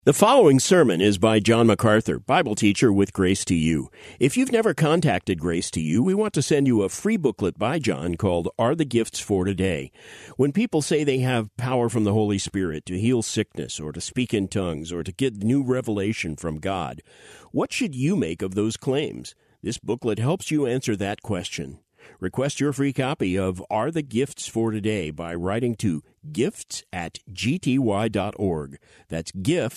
The following sermon is by John MacArthur, Bible teacher with Grace to You. If you've never contacted Grace to You, we want to send you a free booklet by John called Are the Gifts for Today? When people say they have power from the Holy Spirit to heal sickness or to speak in tongues or to get new revelation from God, what should you make of those claims? This booklet helps you answer that question. Request your free copy of Are the Gifts for Today by writing to gifts@gty.org. That's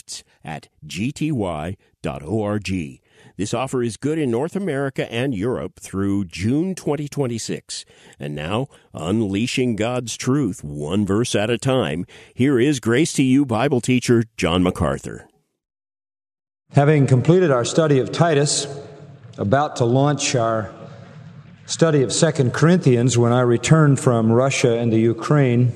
gifts@gty.org. This offer is good in North America and Europe through June 2026. And now, unleashing God's truth one verse at a time, here is Grace to You Bible teacher John MacArthur. Having completed our study of Titus, about to launch our study of 2 Corinthians when I returned from Russia and the Ukraine,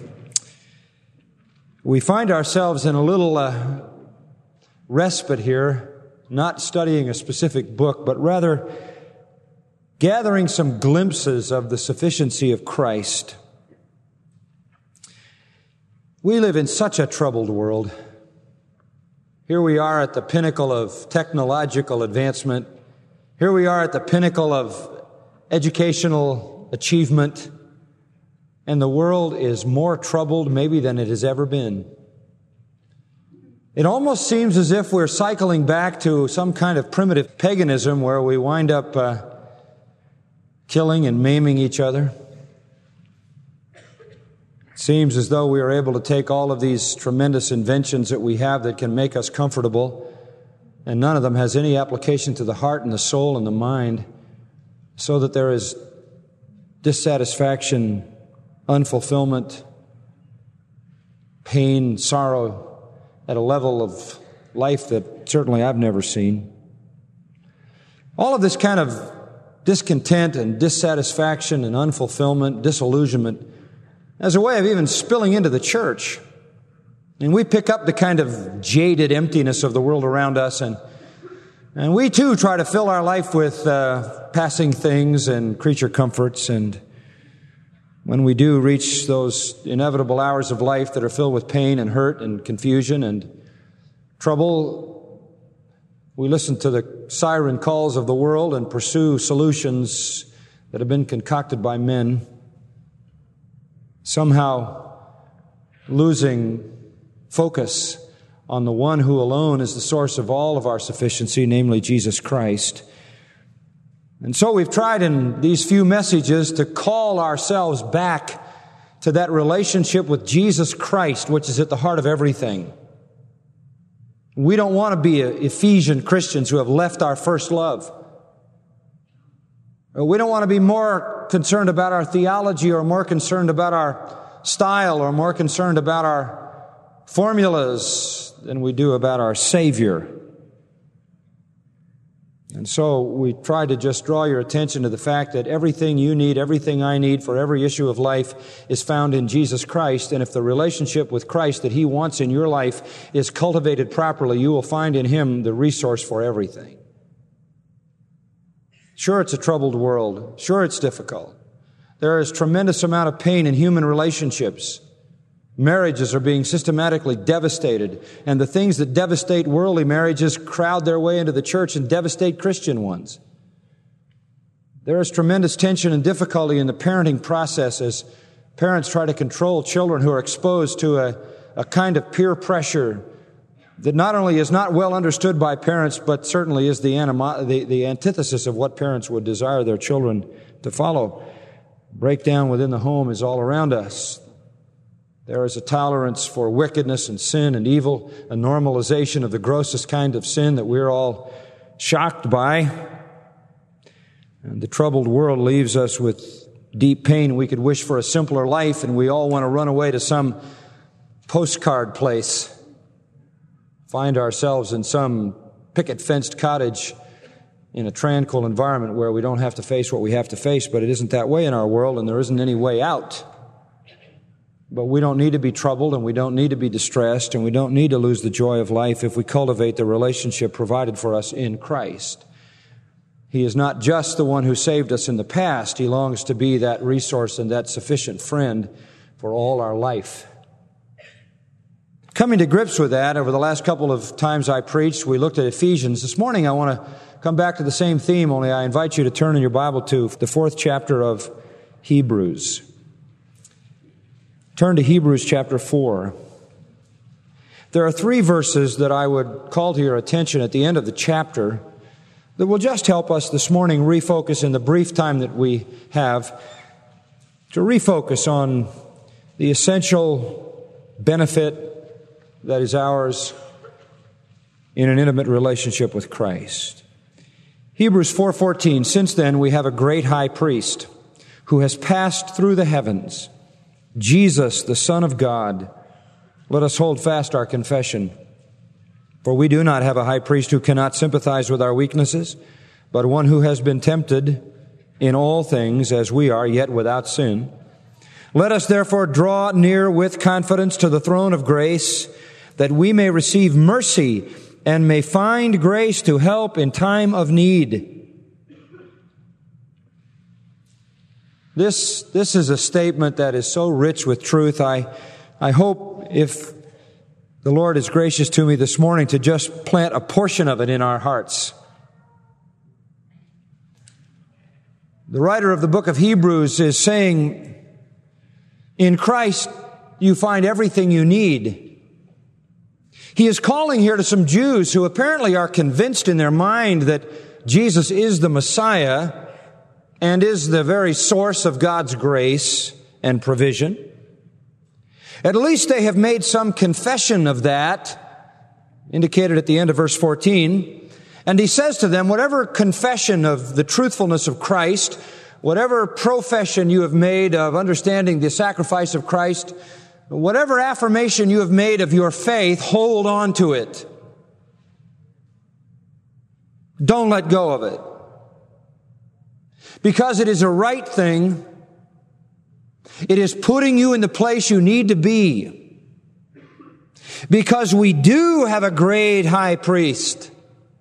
we find ourselves in a little respite here, not studying a specific book, but rather gathering some glimpses of the sufficiency of Christ. We live in such a troubled world. Here we are at the pinnacle of technological advancement. Here we are at the pinnacle of educational achievement, and the world is more troubled maybe than it has ever been. It almost seems as if we're cycling back to some kind of primitive paganism where we wind up killing and maiming each other. It seems as though we are able to take all of these tremendous inventions that we have that can make us comfortable, and none of them has any application to the heart and the soul and the mind, so that there is dissatisfaction, unfulfillment, pain, sorrow at a level of life that certainly I've never seen. All of this kind of discontent and dissatisfaction and unfulfillment, disillusionment, as a way of even spilling into the church. And we pick up the kind of jaded emptiness of the world around us, and we too try to fill our life with passing things and creature comforts. And when we do reach those inevitable hours of life that are filled with pain and hurt and confusion and trouble, we listen to the siren calls of the world and pursue solutions that have been concocted by men, somehow losing focus on the one who alone is the source of all of our sufficiency, namely Jesus Christ. And so we've tried in these few messages to call ourselves back to that relationship with Jesus Christ, which is at the heart of everything. We don't want to be Ephesian Christians who have left our first love. We don't want to be more concerned about our theology or more concerned about our style or more concerned about our formulas than we do about our Savior. And so we try to just draw your attention to the fact that everything you need, everything I need for every issue of life is found in Jesus Christ. And if the relationship with Christ that He wants in your life is cultivated properly, you will find in Him the resource for everything. Sure, it's a troubled world. Sure, it's difficult. There is tremendous amount of pain in human relationships. Marriages are being systematically devastated, and the things that devastate worldly marriages crowd their way into the church and devastate Christian ones. There is tremendous tension and difficulty in the parenting process as parents try to control children who are exposed to a kind of peer pressure that not only is not well understood by parents, but certainly is the antithesis of what parents would desire their children to follow. Breakdown within the home is all around us. There is a tolerance for wickedness and sin and evil, a normalization of the grossest kind of sin that we're all shocked by. And the troubled world leaves us with deep pain. We could wish for a simpler life, and we all want to run away to some postcard place, find ourselves in some picket-fenced cottage in a tranquil environment where we don't have to face what we have to face, but it isn't that way in our world, and there isn't any way out. But we don't need to be troubled, and we don't need to be distressed, and we don't need to lose the joy of life if we cultivate the relationship provided for us in Christ. He is not just the one who saved us in the past. He longs to be that resource and that sufficient friend for all our life. coming to grips with that over the last couple of times I preached. We looked at Ephesians. This morning I want to come back to the same theme, only I invite you to turn in your Bible to the 4th chapter of Hebrews. Turn to Hebrews chapter 4. There are 3 verses that I would call to your attention at the end of the chapter that will just help us this morning refocus in the brief time that we have to refocus on the essential benefit that is ours in an intimate relationship with Christ. Hebrews 4:14, since then we have a great high priest who has passed through the heavens, Jesus, the Son of God. Let us hold fast our confession. For we do not have a high priest who cannot sympathize with our weaknesses, but one who has been tempted in all things as we are, yet without sin. Let us therefore draw near with confidence to the throne of grace, that we may receive mercy and may find grace to help in time of need. This is a statement that is so rich with truth. I hope, if the Lord is gracious to me this morning, to just plant a portion of it in our hearts. The writer of the book of Hebrews is saying, in Christ you find everything you need. He is calling here to some Jews who apparently are convinced in their mind that Jesus is the Messiah and is the very source of God's grace and provision. At least they have made some confession of that, indicated at the end of verse 14. And he says to them, whatever confession of the truthfulness of Christ, whatever profession you have made of understanding the sacrifice of Christ, whatever affirmation you have made of your faith, hold on to it. Don't let go of it. Because it is a right thing. It is putting you in the place you need to be. Because we do have a great high priest.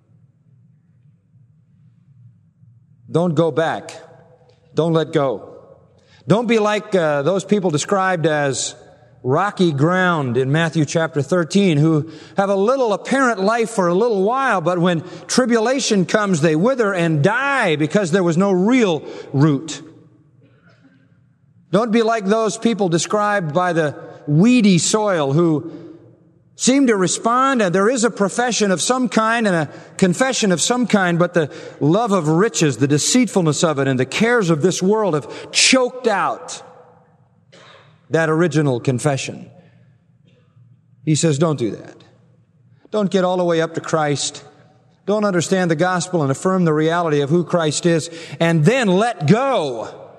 Don't go back. Don't let go. Don't be like those people described as rocky ground in Matthew chapter 13, who have a little apparent life for a little while, but when tribulation comes, they wither and die because there was no real root. Don't be like those people described by the weedy soil who seem to respond, and there is a profession of some kind and a confession of some kind, but the love of riches, the deceitfulness of it, and the cares of this world have choked out that original confession. He says, don't do that. Don't get all the way up to Christ. Don't understand the gospel and affirm the reality of who Christ is, and then let go.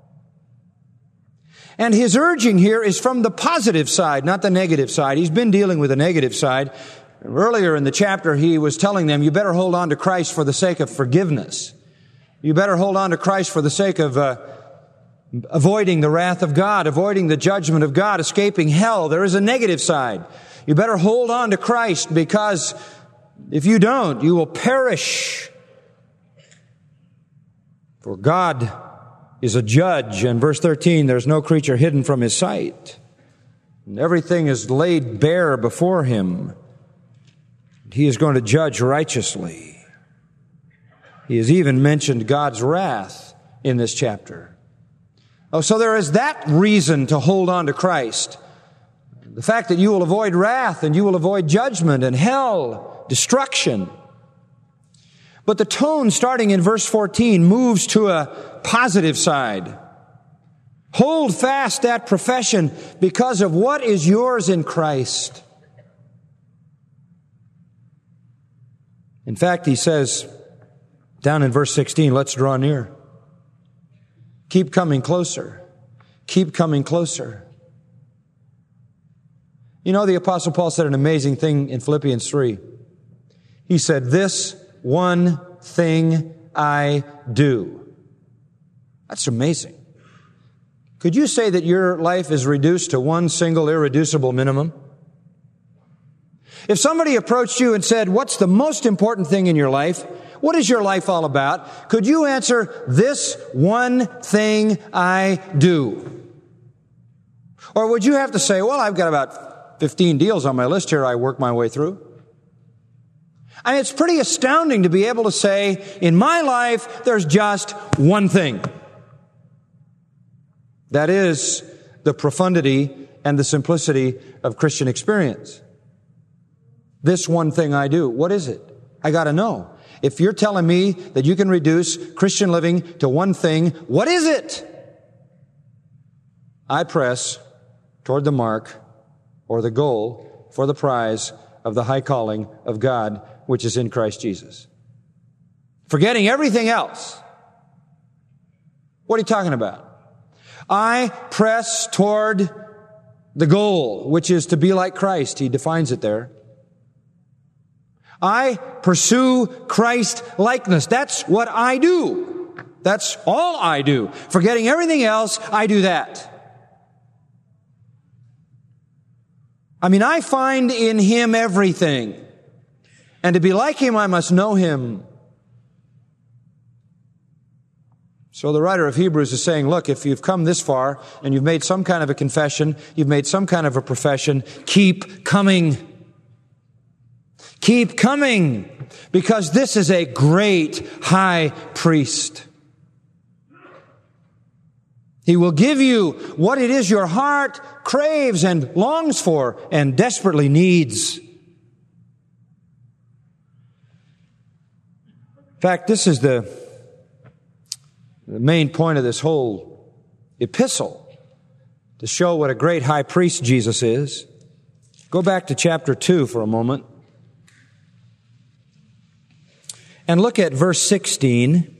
And his urging here is from the positive side, not the negative side. He's been dealing with the negative side. Earlier in the chapter, he was telling them, you better hold on to Christ for the sake of forgiveness. You better hold on to Christ for the sake of avoiding the wrath of God, avoiding the judgment of God, escaping hell. There is a negative side. You better hold on to Christ, because if you don't, you will perish. For God is a judge. And verse 13, there's no creature hidden from his sight. And everything is laid bare before him. He is going to judge righteously. He has even mentioned God's wrath in this chapter. Oh, so there is that reason to hold on to Christ. The fact that you will avoid wrath and you will avoid judgment and hell, destruction. But the tone starting in verse 14 moves to a positive side. Hold fast that profession because of what is yours in Christ. In fact, he says down in verse 16, let's draw near. Keep coming closer. Keep coming closer. You know, the Apostle Paul said an amazing thing in Philippians 3. He said, this one thing I do. That's amazing. Could you say that your life is reduced to one single irreducible minimum? If somebody approached you and said, what's the most important thing in your life? What is your life all about? Could you answer, this one thing I do? Or would you have to say, well, I've got about 15 deals on my list here I work my way through. I mean, it's pretty astounding to be able to say, in my life, there's just one thing. That is the profundity and the simplicity of Christian experience. This one thing I do. What is it? I got to know. If you're telling me that you can reduce Christian living to one thing, what is it? I press toward the mark or the goal for the prize of the high calling of God, which is in Christ Jesus. Forgetting everything else. What are you talking about? I press toward the goal, which is to be like Christ. He defines it there. I pursue Christ likeness. That's what I do. That's all I do. Forgetting everything else, I do that. I mean, I find in Him everything. And to be like Him, I must know Him. So the writer of Hebrews is saying, look, if you've come this far and you've made some kind of a confession, you've made some kind of a profession, keep coming. Keep coming, because this is a great high priest. He will give you what it is your heart craves and longs for and desperately needs. In fact, this is the main point of this whole epistle, to show what a great high priest Jesus is. Go back to chapter 2 for a moment. And look at verse 16.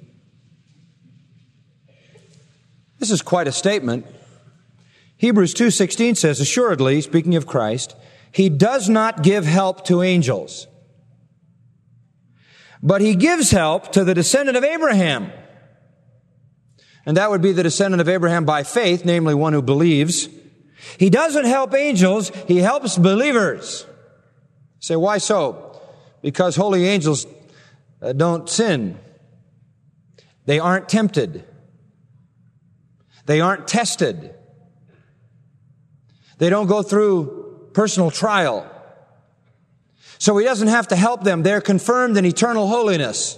This is quite a statement. Hebrews 2:16 says, assuredly, speaking of Christ, He does not give help to angels, but He gives help to the descendant of Abraham. And that would be the descendant of Abraham by faith, namely one who believes. He doesn't help angels, He helps believers. You say, why so? Because holy angels don't sin. They aren't tempted. They aren't tested. They don't go through personal trial. So He doesn't have to help them. They're confirmed in eternal holiness.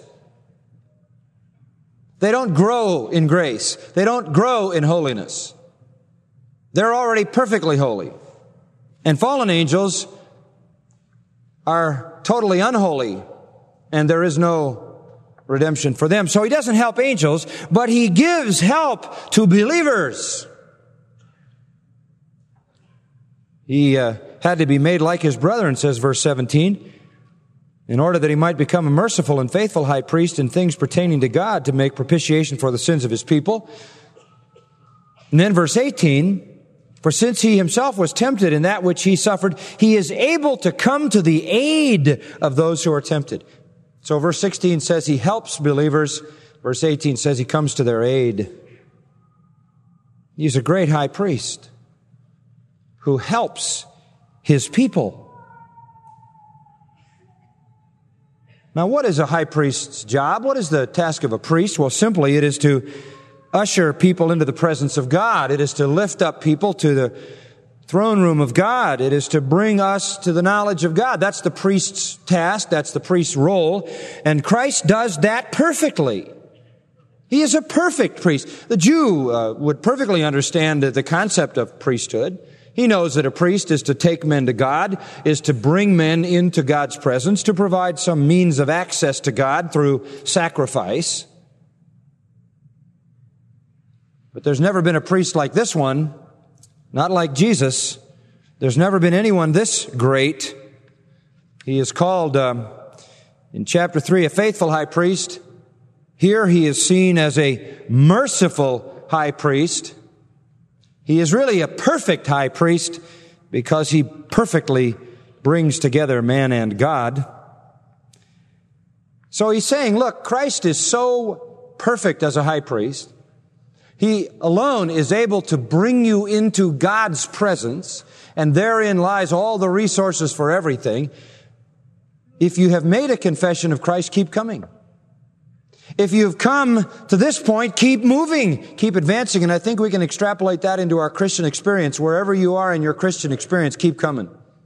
They don't grow in grace. They don't grow in holiness. They're already perfectly holy. And fallen angels are totally unholy, and there is no redemption for them. So He doesn't help angels, but He gives help to believers. He had to be made like His brethren, says verse 17, in order that He might become a merciful and faithful high priest in things pertaining to God, to make propitiation for the sins of His people. And then verse 18, for since He Himself was tempted in that which He suffered, He is able to come to the aid of those who are tempted. So verse 16 says He helps believers. Verse 18 says He comes to their aid. He's a great high priest who helps His people. Now, what is a high priest's job? What is the task of a priest? Well, simply it is to usher people into the presence of God. It is to lift up people to the throne room of God. It is to bring us to the knowledge of God. That's the priest's task. That's the priest's role. And Christ does that perfectly. He is a perfect priest. The Jew would perfectly understand the concept of priesthood. He knows that a priest is to take men to God, is to bring men into God's presence, to provide some means of access to God through sacrifice. But there's never been a priest like this one, not like Jesus. There's never been anyone this great. He is called, in chapter 3, a faithful high priest. Here He is seen as a merciful high priest. He is really a perfect high priest because He perfectly brings together man and God. So He's saying, look, Christ is so perfect as a high priest. He alone is able to bring you into God's presence, and therein lies all the resources for everything. If you have made a confession of Christ, keep coming. If you've come to this point, keep moving, keep advancing. And I think we can extrapolate that into our Christian experience. Wherever you are in your Christian experience, keep coming.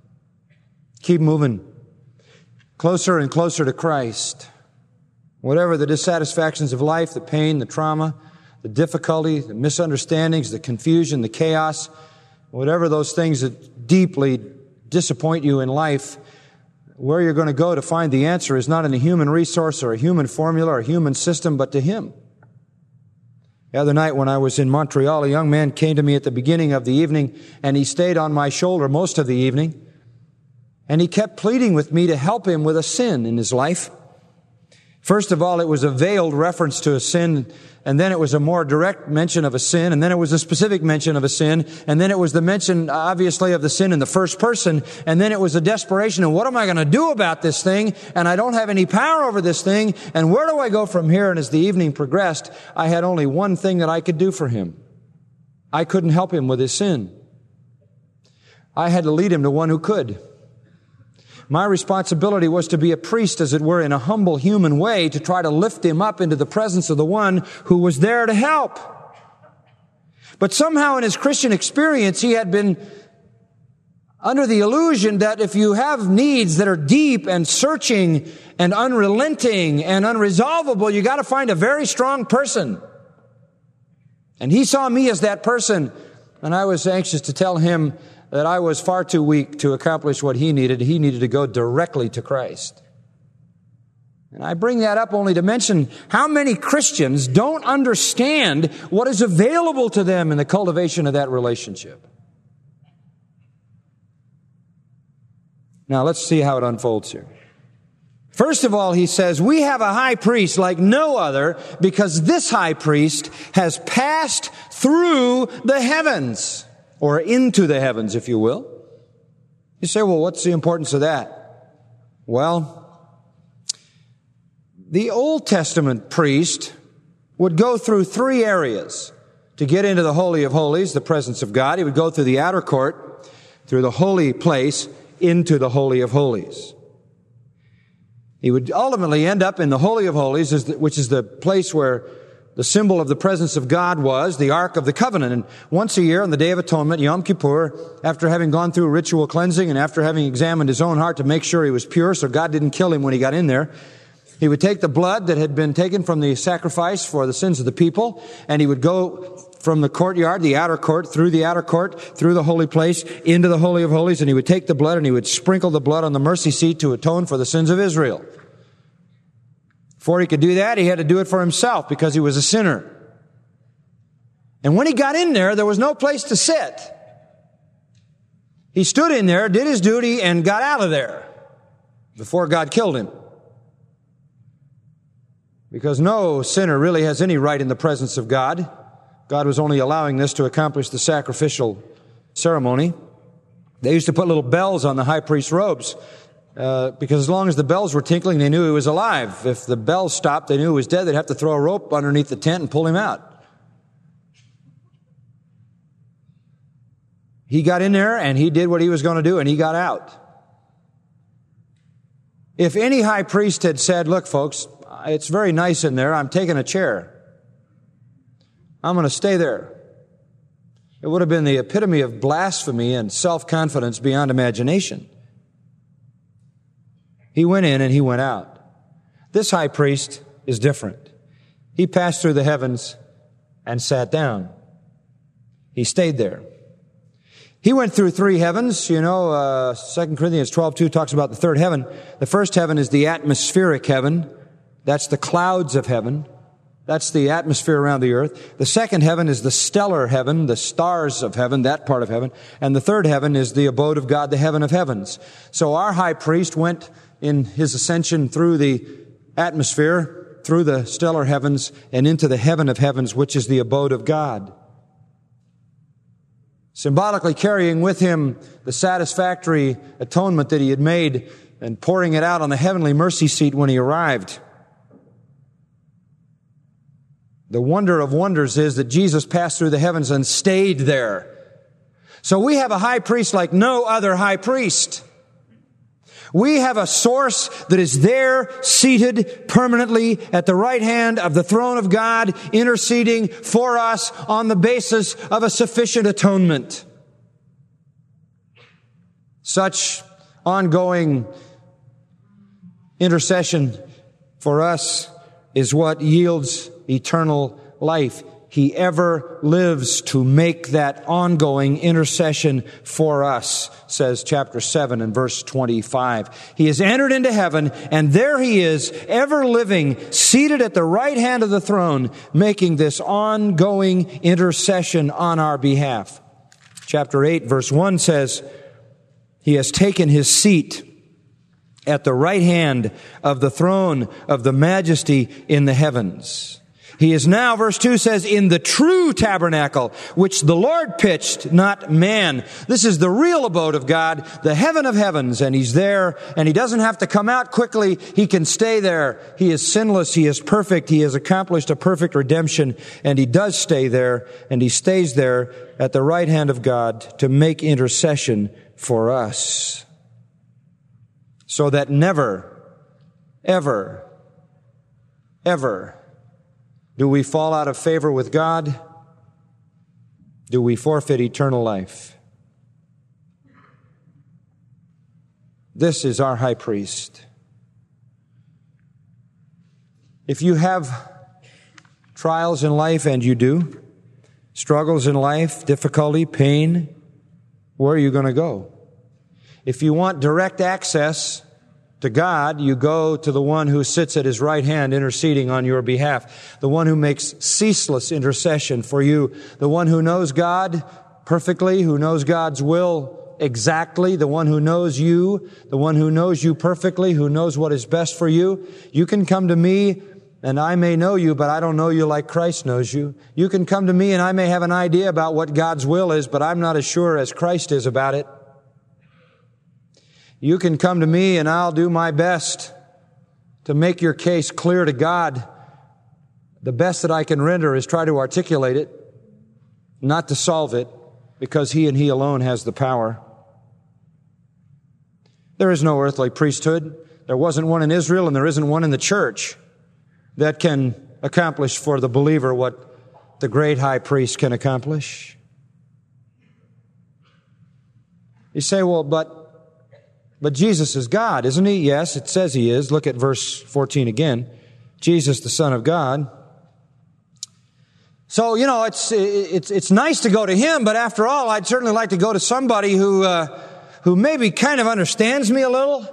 Keep moving closer and closer to Christ. Whatever the dissatisfactions of life, the pain, the trauma, the difficulty, the misunderstandings, the confusion, the chaos, whatever those things that deeply disappoint you in life, where you're going to go to find the answer is not in a human resource or a human formula or a human system, but to Him. The other night when I was in Montreal, a young man came to me at the beginning of the evening, and he stayed on my shoulder most of the evening, and he kept pleading with me to help him with a sin in his life. First of all, it was a veiled reference to a sin, and then it was a more direct mention of a sin, and then it was a specific mention of a sin, and then it was the mention, obviously, of the sin in the first person, and then it was a desperation of what am I going to do about this thing, and I don't have any power over this thing, and where do I go from here? And as the evening progressed, I had only one thing that I could do for him. I couldn't help him with his sin. I had to lead him to one who could. My responsibility was to be a priest, as it were, in a humble human way, to try to lift him up into the presence of the one who was there to help. But somehow in his Christian experience, he had been under the illusion that if you have needs that are deep and searching and unrelenting and unresolvable, you got to find a very strong person. And he saw me as that person, and I was anxious to tell him that I was far too weak to accomplish what he needed. He needed to go directly to Christ. And I bring that up only to mention how many Christians don't understand what is available to them in the cultivation of that relationship. Now, let's see how it unfolds here. First of all, he says, we have a high priest like no other because this high priest has passed through the heavens. Or into the heavens, if you will. You say, well, what's the importance of that? Well, the Old Testament priest would go through three areas to get into the Holy of Holies, the presence of God. He would go through the outer court, through the holy place, into the Holy of Holies. He would ultimately end up in the Holy of Holies, which is the place where the symbol of the presence of God was the Ark of the Covenant. And once a year on the Day of Atonement, Yom Kippur, after having gone through ritual cleansing and after having examined his own heart to make sure he was pure so God didn't kill him when he got in there, he would take the blood that had been taken from the sacrifice for the sins of the people, and he would go from the courtyard, the outer court, through the holy place, into the Holy of Holies, and he would take the blood and he would sprinkle the blood on the mercy seat to atone for the sins of Israel. Before he could do that, he had to do it for himself because he was a sinner. And when he got in there, there was no place to sit. He stood in there, did his duty, and got out of there before God killed him. Because no sinner really has any right in the presence of God. God was only allowing this to accomplish the sacrificial ceremony. They used to put little bells on the high priest's robes. Because as long as the bells were tinkling, they knew he was alive. If the bells stopped, they knew he was dead. They'd have to throw a rope underneath the tent and pull him out. He got in there and he did what he was going to do and he got out. If any high priest had said, look folks, it's very nice in there, I'm taking a chair. I'm going to stay there. It would have been the epitome of blasphemy and self-confidence beyond imagination. He went in and he went out. This high priest is different. He passed through the heavens and sat down. He stayed there. He went through three heavens. 2 Corinthians 12:2 talks about the third heaven. The first heaven is the atmospheric heaven. That's the clouds of heaven. That's the atmosphere around the earth. The second heaven is the stellar heaven, the stars of heaven, that part of heaven. And the third heaven is the abode of God, the heaven of heavens. So our high priest went in his ascension through the atmosphere, through the stellar heavens, and into the heaven of heavens, which is the abode of God. Symbolically carrying with him the satisfactory atonement that he had made and pouring it out on the heavenly mercy seat when he arrived. The wonder of wonders is that Jesus passed through the heavens and stayed there. So we have a high priest like no other high priest. We have a source that is there, seated permanently at the right hand of the throne of God, interceding for us on the basis of a sufficient atonement. Such ongoing intercession for us is what yields eternal life. He ever lives to make that ongoing intercession for us, says chapter 7 and verse 25. He has entered into heaven, and there He is, ever living, seated at the right hand of the throne, making this ongoing intercession on our behalf. Chapter 8, verse 1 says, He has taken His seat at the right hand of the throne of the majesty in the heavens. He is now, verse 2 says, in the true tabernacle, which the Lord pitched, not man. This is the real abode of God, the heaven of heavens, and He's there, and He doesn't have to come out quickly. He can stay there. He is sinless. He is perfect. He has accomplished a perfect redemption, and He does stay there, and He stays there at the right hand of God to make intercession for us. So that never, ever, ever do we fall out of favor with God? Do we forfeit eternal life? This is our high priest. If you have trials in life, and you do, struggles in life, difficulty, pain, where are you going to go? If you want direct access to God, you go to the one who sits at His right hand interceding on your behalf, the one who makes ceaseless intercession for you, the one who knows God perfectly, who knows God's will exactly, the one who knows you, the one who knows you perfectly, who knows what is best for you. You can come to me, and I may know you, but I don't know you like Christ knows you. You can come to me, and I may have an idea about what God's will is, but I'm not as sure as Christ is about it. You can come to me, and I'll do my best to make your case clear to God. The best that I can render is try to articulate it, not to solve it, because He and He alone has the power. There is no earthly priesthood. There wasn't one in Israel, and there isn't one in the church that can accomplish for the believer what the great high priest can accomplish. You say, well, but Jesus is God, isn't He? Yes, it says He is. Look at verse 14 again. Jesus, the Son of God. So, it's nice to go to Him, but after all, I'd certainly like to go to somebody who maybe kind of understands me a little.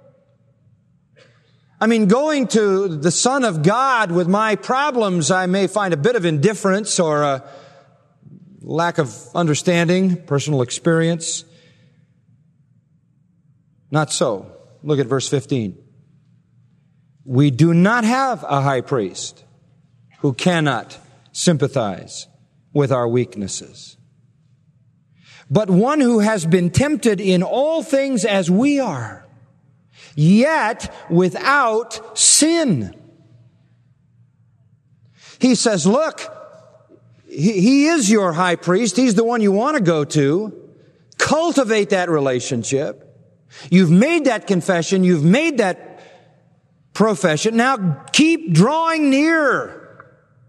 I mean, going to the Son of God with my problems, I may find a bit of indifference or a lack of understanding, personal experience. Not so. Look at verse 15. We do not have a high priest who cannot sympathize with our weaknesses, but one who has been tempted in all things as we are, yet without sin. He says, look, He is your high priest. He's the one you want to go to. Cultivate that relationship. You've made that confession. You've made that profession. Now keep drawing near,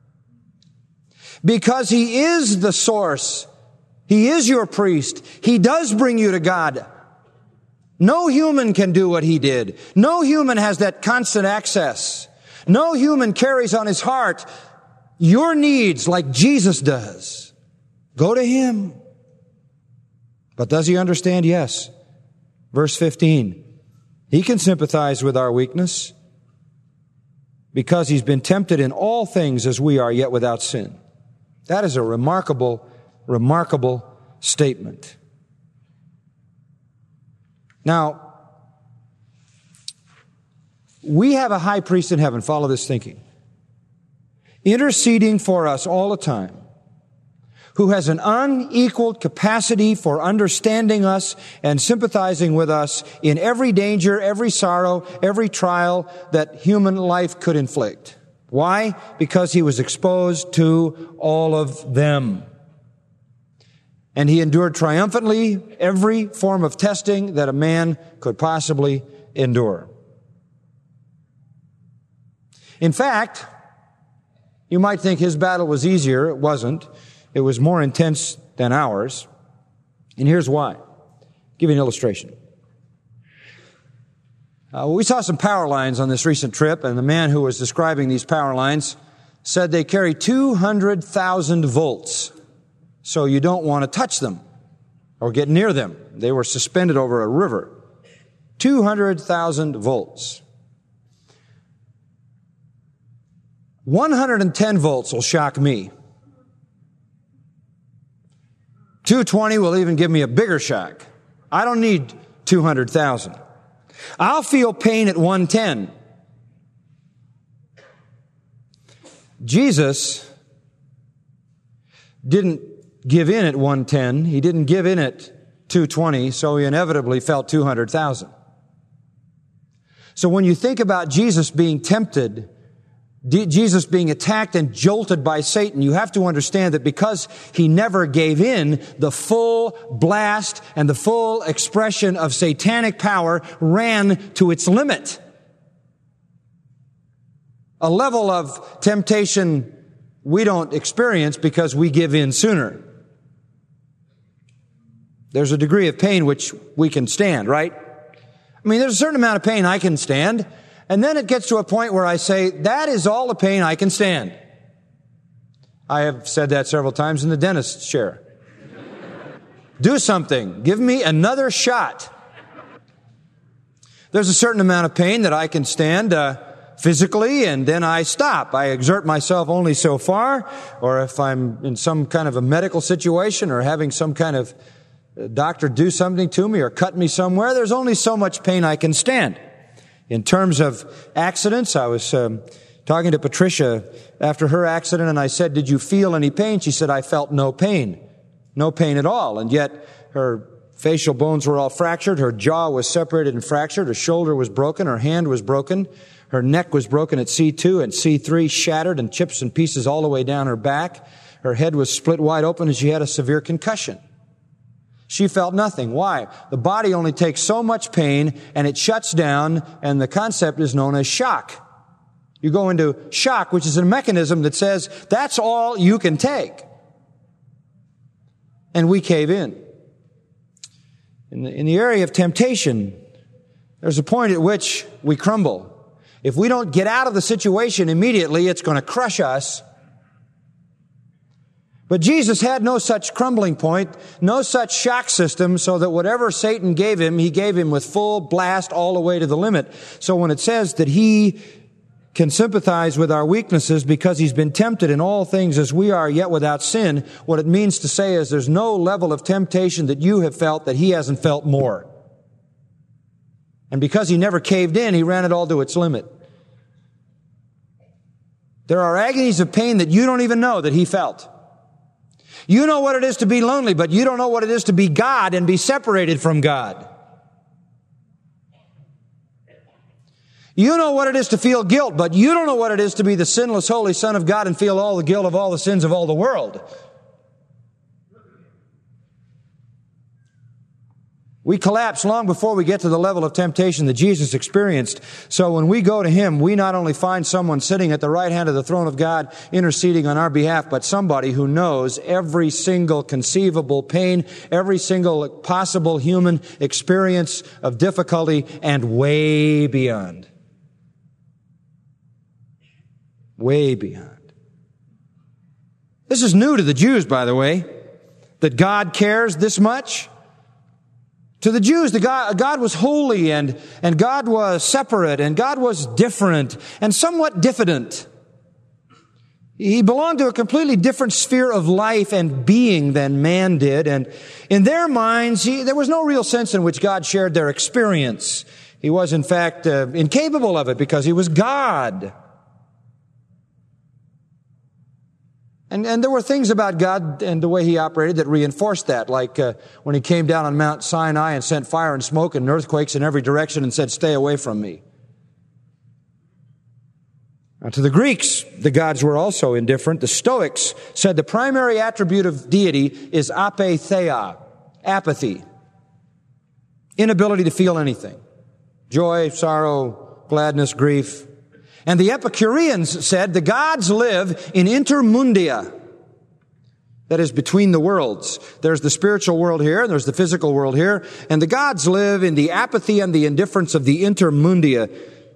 because He is the source. He is your priest. He does bring you to God. No human can do what He did. No human has that constant access. No human carries on his heart your needs like Jesus does. Go to Him. But does He understand? Yes. Verse 15, He can sympathize with our weakness because He's been tempted in all things as we are, yet without sin. That is a remarkable, remarkable statement. Now, we have a high priest in heaven, follow this thinking, interceding for us all the time, who has an unequaled capacity for understanding us and sympathizing with us in every danger, every sorrow, every trial that human life could inflict. Why? Because He was exposed to all of them. And He endured triumphantly every form of testing that a man could possibly endure. In fact, you might think His battle was easier. It wasn't. It was more intense than ours. And here's why. I'll give you an illustration. We saw some power lines on this recent trip, and the man who was describing these power lines said they carry 200,000 volts, so you don't want to touch them or get near them. They were suspended over a river. 200,000 volts. 110 volts will shock me. 220 will even give me a bigger shock. I don't need 200,000. I'll feel pain at 110. Jesus didn't give in at 110. He didn't give in at 220, so he inevitably felt 200,000. So when you think about Jesus being tempted, Jesus being attacked and jolted by Satan, you have to understand that because he never gave in, the full blast and the full expression of satanic power ran to its limit. A level of temptation we don't experience because we give in sooner. There's a degree of pain which we can stand, right? I mean, there's a certain amount of pain I can stand. And then it gets to a point where I say, that is all the pain I can stand. I have said that several times in the dentist's chair. Do something. Give me another shot. There's a certain amount of pain that I can stand physically, and then I stop. I exert myself only so far, or if I'm in some kind of a medical situation or having some kind of doctor do something to me or cut me somewhere, there's only so much pain I can stand. In terms of accidents, I was talking to Patricia after her accident, and I said, did you feel any pain? She said, I felt no pain. No pain at all. And yet her facial bones were all fractured. Her jaw was separated and fractured. Her shoulder was broken. Her hand was broken. Her neck was broken at C2 and C3, shattered and chips and pieces all the way down her back. Her head was split wide open and she had a severe concussion. She felt nothing. Why? The body only takes so much pain and it shuts down, and the concept is known as shock. You go into shock, which is a mechanism that says that's all you can take. And we cave in. In the area of temptation, there's a point at which we crumble. If we don't get out of the situation immediately, it's going to crush us. But Jesus had no such crumbling point, no such shock system, so that whatever Satan gave him, he gave him with full blast all the way to the limit. So when it says that he can sympathize with our weaknesses because he's been tempted in all things as we are, yet without sin, what it means to say is there's no level of temptation that you have felt that he hasn't felt more. And because he never caved in, he ran it all to its limit. There are agonies of pain that you don't even know that he felt. You know what it is to be lonely, but you don't know what it is to be God and be separated from God. You know what it is to feel guilt, but you don't know what it is to be the sinless, holy Son of God and feel all the guilt of all the sins of all the world. We collapse long before we get to the level of temptation that Jesus experienced. So when we go to him, we not only find someone sitting at the right hand of the throne of God interceding on our behalf, but somebody who knows every single conceivable pain, every single possible human experience of difficulty, and way beyond. Way beyond. This is new to the Jews, by the way, that God cares this much. To the Jews, God was holy and God was separate and God was different and somewhat diffident. He belonged to a completely different sphere of life and being than man did. And in their minds, there was no real sense in which God shared their experience. He was, in fact, incapable of it because he was God. And there were things about God and the way he operated that reinforced that, like when he came down on Mount Sinai and sent fire and smoke and earthquakes in every direction and said, "Stay away from me." Now, to the Greeks, the gods were also indifferent. The Stoics said the primary attribute of deity is apatheia, apathy, inability to feel anything, joy, sorrow, gladness, grief. And the Epicureans said the gods live in intermundia. that is between the worlds. There's the spiritual world here, and there's the physical world here, and the gods live in the apathy and the indifference of the intermundia,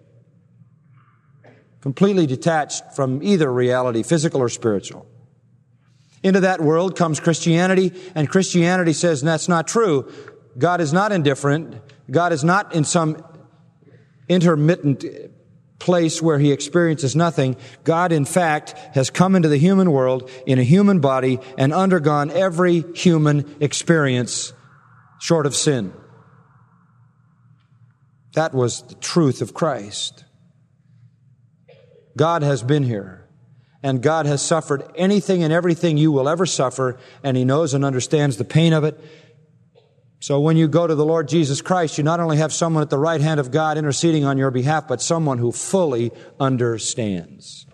completely detached from either reality, physical or spiritual. Into that world comes Christianity, and Christianity says that's not true. God is not indifferent. God is not in some intermittent place where He experiences nothing. God, in fact, has come into the human world in a human body and undergone every human experience short of sin. That was the truth of Christ. God has been here, and God has suffered anything and everything you will ever suffer, and He knows and understands the pain of it. So when you go to the Lord Jesus Christ, you not only have someone at the right hand of God interceding on your behalf, but someone who fully understands.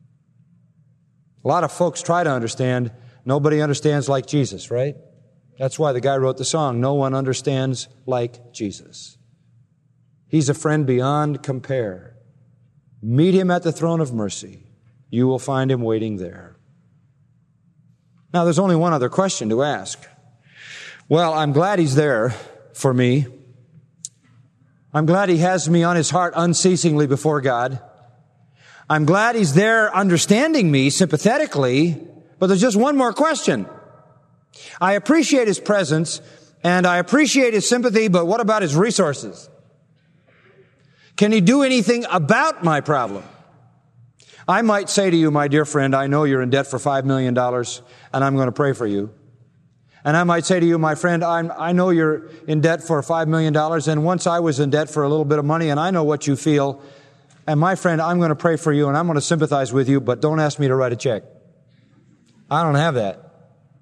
A lot of folks try to understand. Nobody understands like Jesus, right? That's why the guy wrote the song, "No one understands like Jesus." He's a friend beyond compare. Meet Him at the throne of mercy. You will find Him waiting there. Now, there's only one other question to ask. Well, I'm glad He's there for me. I'm glad He has me on His heart unceasingly before God. I'm glad He's there understanding me sympathetically, but there's just one more question. I appreciate His presence and I appreciate His sympathy, but what about His resources? Can He do anything about my problem? I might say to you, my dear friend, I know you're in debt for $5 million and I'm going to pray for you. And I might say to you, my friend, I know you're in debt for $5 million, and once I was in debt for a little bit of money, and I know what you feel. And my friend, I'm going to pray for you, and I'm going to sympathize with you, but don't ask me to write a check. I don't have that.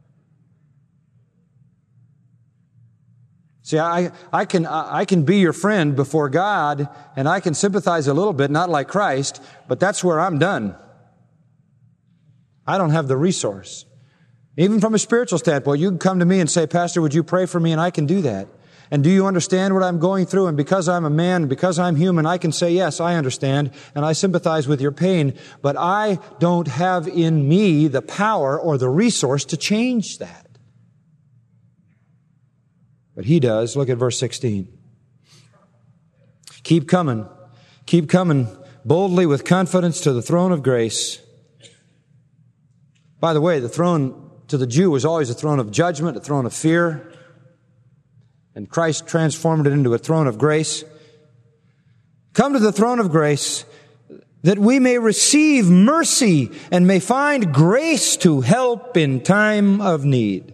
See, I can be your friend before God, and I can sympathize a little bit, not like Christ, but that's where I'm done. I don't have the resource. Even from a spiritual standpoint, you can come to me and say, Pastor, would you pray for me? And I can do that. And do you understand what I'm going through? And because I'm a man, because I'm human, I can say, yes, I understand, and I sympathize with your pain, but I don't have in me the power or the resource to change that. But He does. Look at verse 16. Keep coming boldly with confidence to the throne of grace. By the way, the throne to the Jew was always a throne of judgment, a throne of fear. And Christ transformed it into a throne of grace. Come to the throne of grace that we may receive mercy and may find grace to help in time of need.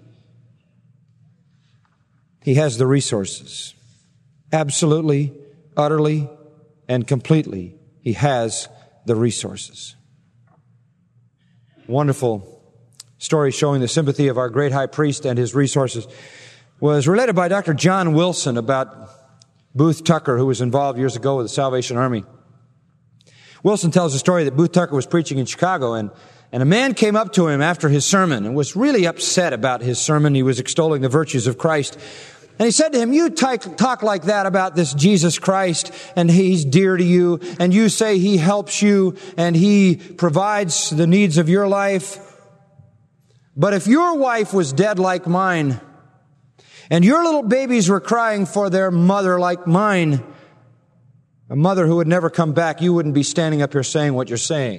He has the resources. Absolutely, utterly, and completely. He has the resources. Wonderful story showing the sympathy of our great high priest and his resources was related by Dr. John Wilson about Booth Tucker, who was involved years ago with the Salvation Army. Wilson tells a story that Booth Tucker was preaching in Chicago, and a man came up to him after his sermon and was really upset about his sermon. He was extolling the virtues of Christ. And he said to him, you talk like that about this Jesus Christ, and He's dear to you, and you say He helps you, and He provides the needs of your life. But if your wife was dead like mine, and your little babies were crying for their mother like mine, a mother who would never come back, you wouldn't be standing up here saying what you're saying.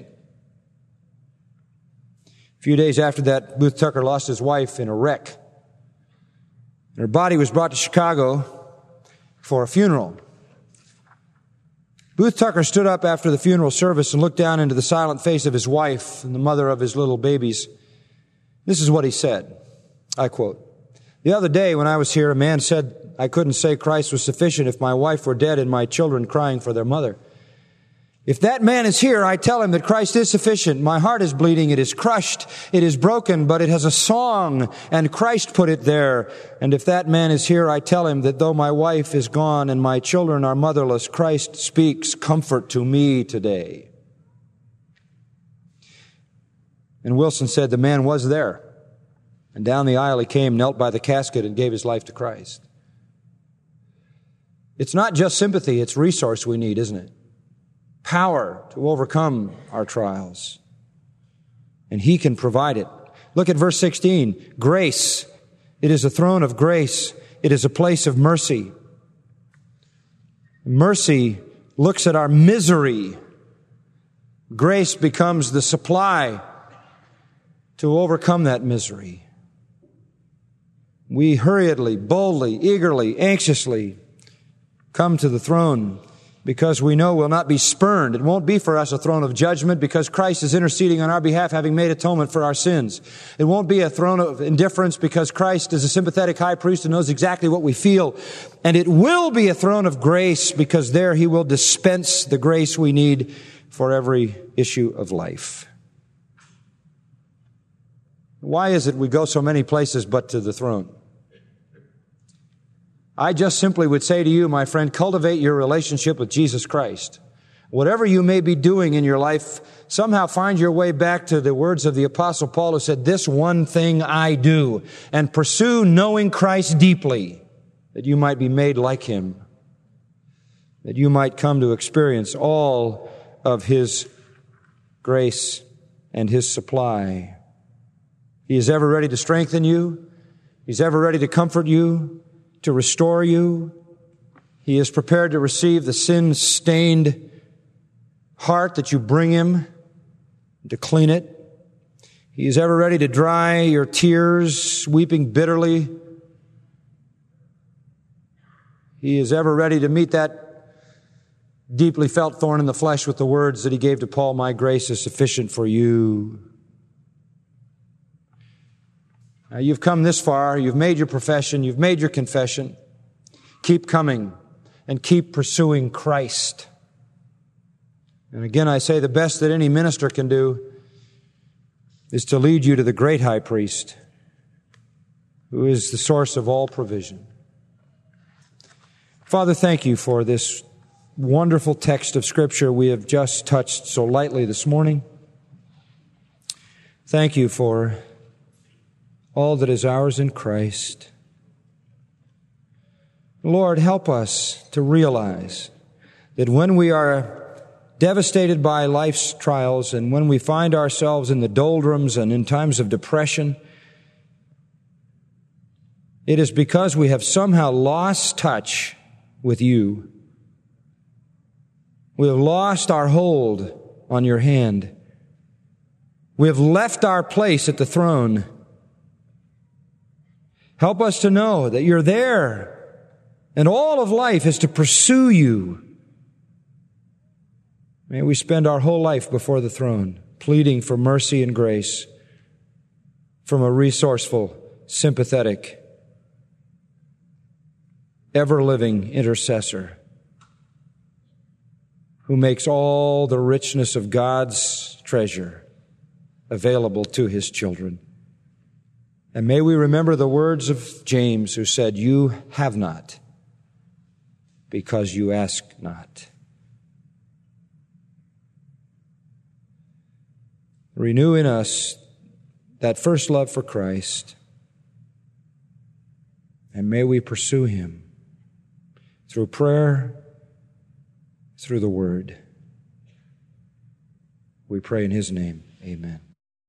A few days after that, Booth Tucker lost his wife in a wreck. Her body was brought to Chicago for a funeral. Booth Tucker stood up after the funeral service and looked down into the silent face of his wife and the mother of his little babies. This is what he said. I quote, "The other day when I was here, a man said I couldn't say Christ was sufficient if my wife were dead and my children crying for their mother. If that man is here, I tell him that Christ is sufficient. My heart is bleeding. It is crushed. It is broken, but it has a song, and Christ put it there. And if that man is here, I tell him that though my wife is gone and my children are motherless, Christ speaks comfort to me today." And Wilson said the man was there. And down the aisle he came, knelt by the casket, and gave his life to Christ. It's not just sympathy, it's resource we need, isn't it? Power to overcome our trials. And He can provide it. Look at verse 16. Grace. It is a throne of grace. It is a place of mercy. Mercy looks at our misery. Grace becomes the supply to overcome that misery. We hurriedly, boldly, eagerly, anxiously come to the throne because we know we'll not be spurned. It won't be for us a throne of judgment because Christ is interceding on our behalf, having made atonement for our sins. It won't be a throne of indifference because Christ is a sympathetic high priest and knows exactly what we feel. And it will be a throne of grace because there He will dispense the grace we need for every issue of life. Why is it we go so many places but to the throne? I just simply would say to you, my friend, cultivate your relationship with Jesus Christ. Whatever you may be doing in your life, somehow find your way back to the words of the Apostle Paul who said, "This one thing I do, and pursue knowing Christ deeply, that you might be made like Him, that you might come to experience all of His grace and His supply." He is ever ready to strengthen you. He's ever ready to comfort you, to restore you. He is prepared to receive the sin-stained heart that you bring Him, to clean it. He is ever ready to dry your tears, weeping bitterly. He is ever ready to meet that deeply felt thorn in the flesh with the words that He gave to Paul, "My grace is sufficient for you." Now, you've come this far, you've made your profession, you've made your confession. Keep coming and keep pursuing Christ. And again, I say the best that any minister can do is to lead you to the great high priest, who is the source of all provision. Father, thank You for this wonderful text of Scripture we have just touched so lightly this morning. Thank You for all that is ours in Christ. Lord, help us to realize that when we are devastated by life's trials and when we find ourselves in the doldrums and in times of depression, it is because we have somehow lost touch with You. We have lost our hold on Your hand. We have left our place at the throne. Help us to know that You're there, and all of life is to pursue You. May we spend our whole life before the throne, pleading for mercy and grace from a resourceful, sympathetic, ever-living intercessor who makes all the richness of God's treasure available to His children. And may we remember the words of James, who said, "You have not because you ask not." Renew in us that first love for Christ, and may we pursue Him through prayer, through the Word. We pray in His name. Amen.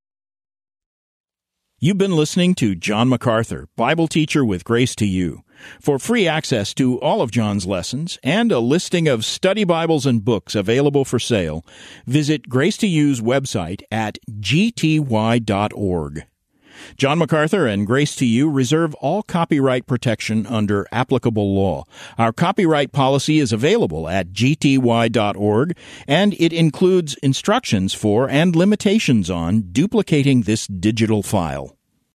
You've been listening to John MacArthur, Bible teacher with Grace to You. For free access to all of John's lessons and a listing of study Bibles and books available for sale, visit Grace to You's website at gty.org. John MacArthur and Grace to You reserve all copyright protection under applicable law. Our copyright policy is available at gty.org, and it includes instructions for and limitations on duplicating this digital file.